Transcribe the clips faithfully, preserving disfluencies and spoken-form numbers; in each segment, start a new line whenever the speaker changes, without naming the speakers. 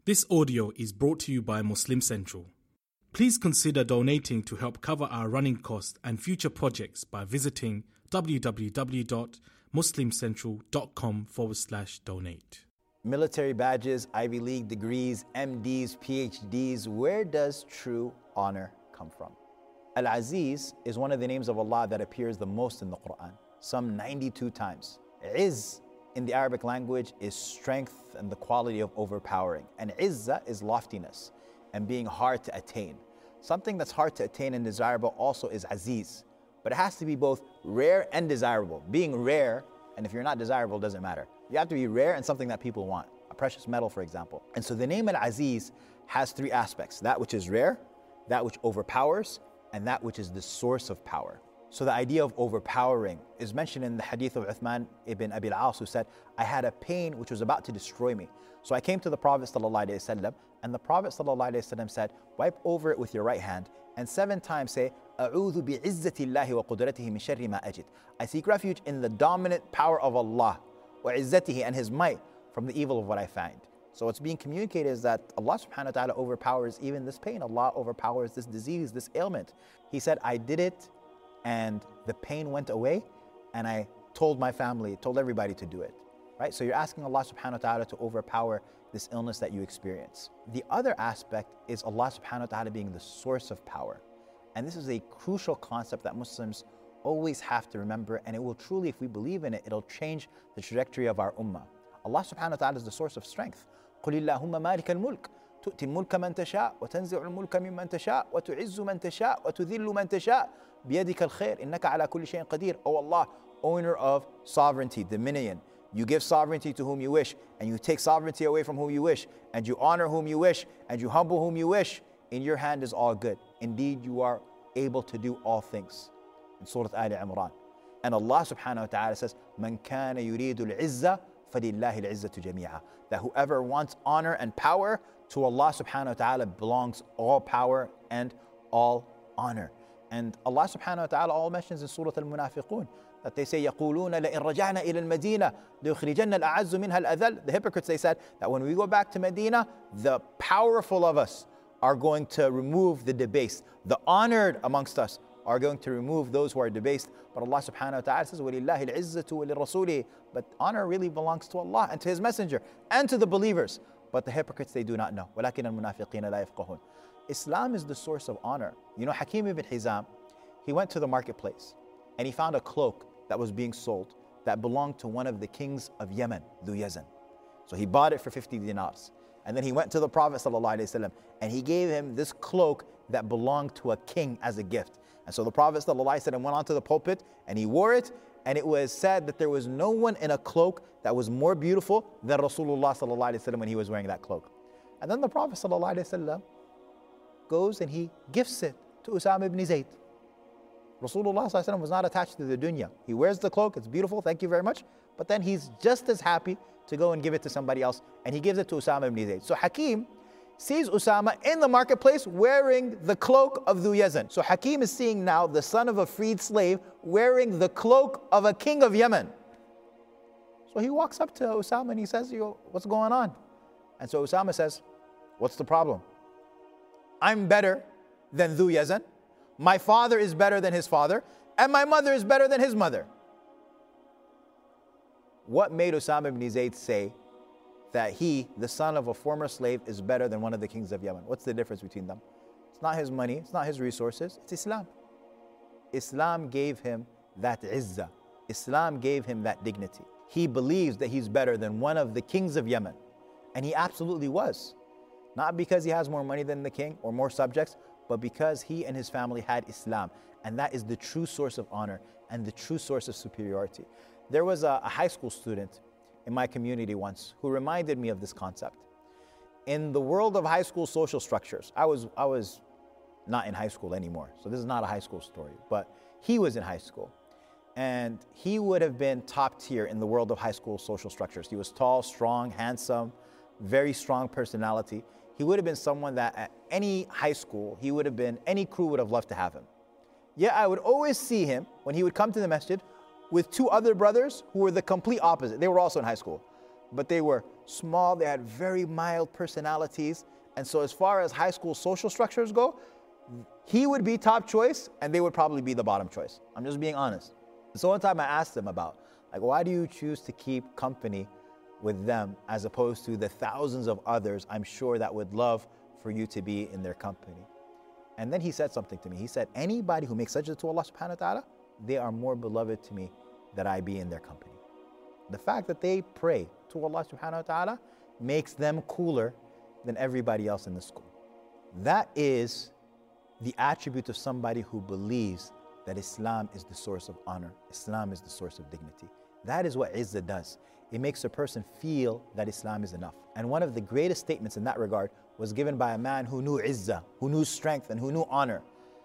This audio is brought to you by Muslim Central. Please consider donating to help cover our running costs and future projects by visiting www.muslimcentral.com forward slash donate.
Military badges, Ivy League degrees, M Ds, P H Ds, where does true honor come from? Al-Aziz is one of the names of Allah that appears the most in the Quran, some ninety-two times. Izz in the Arabic language is strength and the quality of overpowering. And Izzah is loftiness and being hard to attain. Something that's hard to attain and desirable also is Aziz. But it has to be both rare and desirable. Being rare, and if you're not desirable, it doesn't matter. You have to be rare and something that people want. A precious metal, for example. And so the name Al-Aziz has three aspects. That which is rare, that which overpowers, and that which is the source of power. So the idea of overpowering is mentioned in the hadith of Uthman ibn Abi al-As, who said, I had a pain which was about to destroy me. So I came to the Prophet ﷺ, and the Prophet ﷺ said, wipe over it with your right hand, and seven times say, أعوذ بعزة الله وقدرته من شر ما أجد. I seek refuge in the dominant power of Allah, وعزته, and His might, from the evil of what I find. So what's being communicated is that Allah subhanahu wa ta'ala overpowers even this pain. Allah overpowers this disease, this ailment. He said, I did it, and the pain went away, and I told my family, told everybody to do it, right? So you're asking Allah subhanahu wa ta'ala to overpower this illness that you experience. The other aspect is Allah subhanahu wa ta'ala being the source of power. And this is a crucial concept that Muslims always have to remember, and it will truly, if we believe in it, it'll change the trajectory of our ummah. Allah subhanahu wa ta'ala is the source of strength. قُلِ اللَّهُمَّ مَالِكَ الْمُلْكِ تُؤْتِي الْمُلْكَ مَنْ تَشَاءُ وَتَنْزِعُ الْمُلْكَ مِمَّنْ تَشَاءُ وَتُعِزُّ مَنْ تَشَاءُ وَتُذِلُّ مَنْ تَشَاءُ بِيَدِكَ الْخَيْرُ إِنَّكَ عَلَى كُلِّ شَيْءٍ قَدِيرٌ. O Allah, owner of sovereignty, dominion, you give sovereignty to whom you wish, and you take sovereignty away from whom you wish, and you honor whom you wish, and you humble whom you wish. In your hand is all good. Indeed, you are able to do all things. In Surah Ali Imran. And Allah subhanahu wa ta'ala says, مَنْ كَانَ يُرِيدُ الْعِزَّةِ فَلِلَّهِ الْعِزَّةُ جَمِيعًا. That whoever wants honor and power, to Allah subhanahu wa ta'ala belongs all power and all honor. And Allah subhanahu wa ta'ala all mentions in Surah Al-Munafiqun that they say, يَقُولُونَ لَإِن رَجَعْنَا إِلَى الْمَدِينَةِ لِيُخْرِجَنَّ الْأَعَزُّ مِنْهَا الْأَذَلَّ. The hypocrites, they said that when we go back to Medina, the powerful of us are going to remove the debased. The honored amongst us are going to remove those who are debased. But Allah subhanahu wa ta'ala says, وَلِلَّهِ الْعِزَّةُ وَلِلرَّسُولِهِ. But honor really belongs to Allah and to His Messenger and to the believers. But the hypocrites, they do not know. وَلَكِنَ الْمُنَافِقِينَ لَا يَفْقَهُونَ. Islam is the source of honor. You know, Hakim ibn Hizam, he went to the marketplace and he found a cloak that was being sold that belonged to one of the kings of Yemen, Dhu Yazan. So he bought it for fifty dinars. And then he went to the Prophet ﷺ and he gave him this cloak that belonged to a king as a gift. And so the Prophet ﷺ went onto the pulpit and he wore it, and it was said that there was no one in a cloak that was more beautiful than Rasulullah ﷺ when he was wearing that cloak. And then the Prophet ﷺ goes and he gifts it to Usama ibn Zayd. Rasulullah ﷺ was not attached to the dunya. He wears the cloak, it's beautiful, thank you very much. But then he's just as happy to go and give it to somebody else, and he gives it to Usama ibn Zayd. So Hakim sees Usama in the marketplace wearing the cloak of Dhu Yazan. So Hakim is seeing now the son of a freed slave wearing the cloak of a king of Yemen. So he walks up to Usama and he says, Yo, what's going on? And so Usama says, what's the problem? I'm better than Dhu Yazan. My father is better than his father, and my mother is better than his mother. What made Usama ibn Zayd say that he, the son of a former slave, is better than one of the kings of Yemen? What's the difference between them? It's not his money, it's not his resources, it's Islam. Islam gave him that izzah. Islam gave him that dignity. He believes that he's better than one of the kings of Yemen. And he absolutely was. Not because he has more money than the king or more subjects, but because he and his family had Islam. And that is the true source of honor and the true source of superiority. There was a, a high school student in my community once who reminded me of this concept. In the world of high school social structures, I was, I was not in high school anymore, so this is not a high school story, but he was in high school. And he would have been top tier in the world of high school social structures. He was tall, strong, handsome, very strong personality. He would have been someone that at any high school, he would have been, any crew would have loved to have him. Yet I would always see him when he would come to the masjid with two other brothers who were the complete opposite. They were also in high school, but they were small, they had very mild personalities. And so as far as high school social structures go, he would be top choice and they would probably be the bottom choice. I'm just being honest. So one time I asked him about, like, why do you choose to keep company with them as opposed to the thousands of others I'm sure that would love for you to be in their company? And then he said something to me. He said, anybody who makes sajda to Allah subhanahu wa ta'ala, they are more beloved to me that I be in their company. The fact that they pray to Allah subhanahu wa ta'ala makes them cooler than everybody else in the school. That is the attribute of somebody who believes that Islam is the source of honor. Islam is the source of dignity. That is what izzah does. It makes a person feel that Islam is enough. And one of the greatest statements in that regard was given by a man who knew izzah, who knew strength, and who knew honor.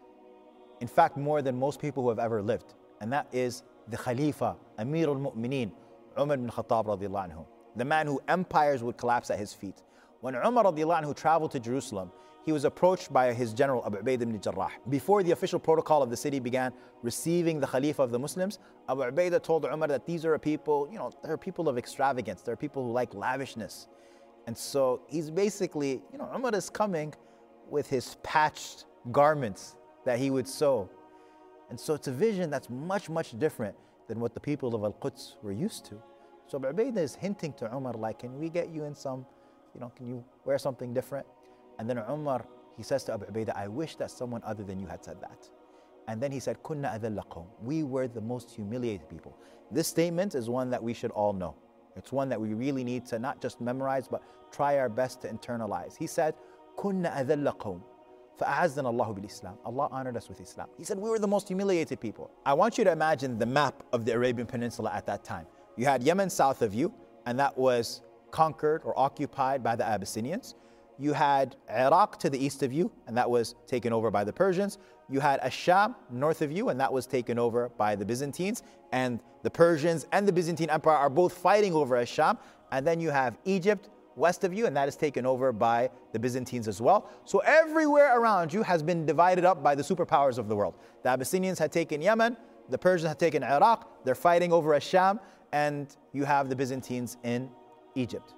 In fact, more than most people who have ever lived. And that is the Khalifa, Amir al-Mu'mineen, Umar ibn Khattab radiallahu anhu. The man who empires would collapse at his feet. When Umar radiallahu anhu traveled to Jerusalem, he was approached by his general, Abu Ubaidah ibn Jarrah. Before the official protocol of the city began receiving the Khalifa of the Muslims, Abu Ubaidah told Umar that these are a people, you know, they're people of extravagance. They're people who like lavishness. And so he's basically, you know, Umar is coming with his patched garments that he would sew. And so it's a vision that's much, much different than what the people of Al-Quds were used to. So Abu Ubaidah is hinting to Umar, like, can we get you in some, you know, can you wear something different? And then Umar, he says to Abu Ubaidah, I wish that someone other than you had said that. And then he said, Kunna adhalla qawm. We were the most humiliated people. This statement is one that we should all know. It's one that we really need to not just memorize, but try our best to internalize. He said, Kunna adhalla qawm. فَأَعَزَّنَا اللَّهُ بِالْإِسْلَامِ. Allah honored us with Islam. He said, we were the most humiliated people. I want you to imagine the map of the Arabian Peninsula at that time. You had Yemen south of you, and that was conquered or occupied by the Abyssinians. You had Iraq to the east of you, and that was taken over by the Persians. You had Ash-Sham north of you, and that was taken over by the Byzantines. And the Persians and the Byzantine Empire are both fighting over Ash-Sham. And then you have Egypt west of you, and that is taken over by the Byzantines as well. So everywhere around you has been divided up by the superpowers of the world. The Abyssinians had taken Yemen, the Persians had taken Iraq, they're fighting over Ash-Sham, and you have the Byzantines in Egypt.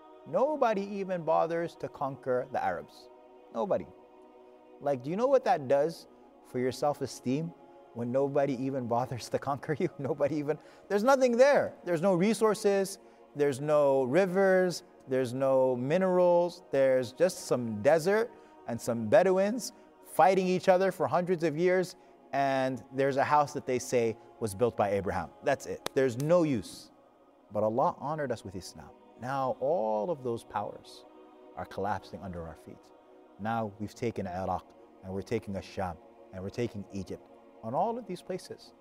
Nobody even bothers to conquer the Arabs. Nobody. Like, do you know what that does for your self-esteem when nobody even bothers to conquer you? Nobody even, there's nothing there. There's no resources, there's no rivers, there's no minerals, there's just some desert and some Bedouins fighting each other for hundreds of years, and there's a house that they say was built by Abraham. That's it. There's no use. But Allah honored us with Islam. Now all of those powers are collapsing under our feet. Now we've taken Iraq, and we're taking Ash-Sham, and we're taking Egypt. On all of these places,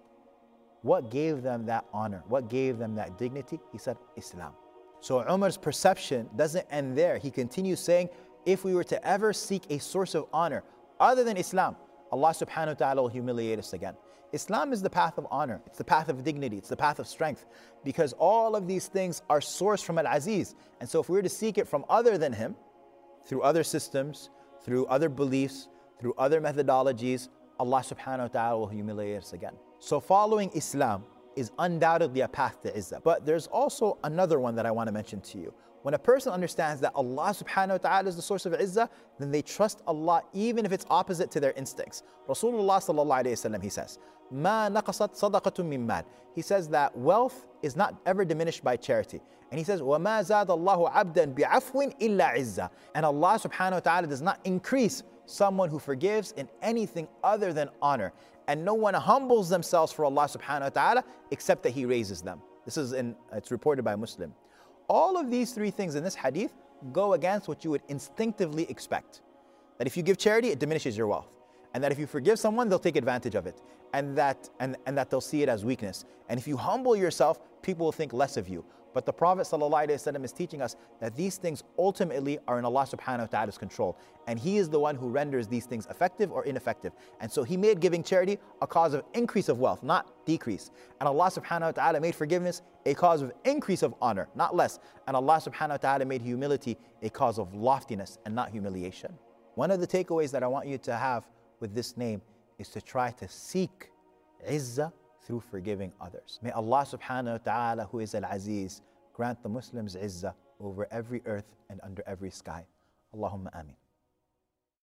what gave them that honor? What gave them that dignity? He said, Islam. So Umar's perception doesn't end there. He continues saying, if we were to ever seek a source of honor other than Islam, Allah subhanahu wa ta'ala will humiliate us again. Islam is the path of honor. It's the path of dignity. It's the path of strength. Because all of these things are sourced from Al-Aziz. And so if we were to seek it from other than Him, through other systems, through other beliefs, through other methodologies, Allah subhanahu wa ta'ala will humiliate us again. So following Islam is undoubtedly a path to izzah. But there's also another one that I want to mention to you. When a person understands that Allah subhanahu wa ta'ala is the source of izzah, then they trust Allah even if it's opposite to their instincts. Rasulullah sallallahu alayhi wa sallam, he says, مَا نَقَصَتْ صَدَقَةٌ مِّن مَالٍ. He says that wealth is not ever diminished by charity. And he says, وَمَا زَادَ اللَّهُ عَبْدًا بِعَفْوٍ إِلَّا عِزَّةً. And Allah subhanahu wa ta'ala does not increase someone who forgives in anything other than honor. And no one humbles themselves for Allah subhanahu wa ta'ala except that He raises them. This is in, it's reported by Muslim. All of these three things in this hadith go against what you would instinctively expect. That if you give charity, it diminishes your wealth. And that if you forgive someone, they'll take advantage of it. And that, and, and that they'll see it as weakness. And if you humble yourself, people will think less of you. But the Prophet ﷺ is teaching us that these things ultimately are in Allah subhanahu wa ta'ala's control. And He is the one who renders these things effective or ineffective. And so He made giving charity a cause of increase of wealth, not decrease. And Allah subhanahu wa ta'ala made forgiveness a cause of increase of honor, not less. And Allah subhanahu wa ta'ala made humility a cause of loftiness and not humiliation. One of the takeaways that I want you to have with this name is to try to seek izzah through forgiving others. May Allah subhanahu wa ta'ala, who is Al-Aziz, grant the Muslims izzah over every earth and under every sky. Allahumma ameen.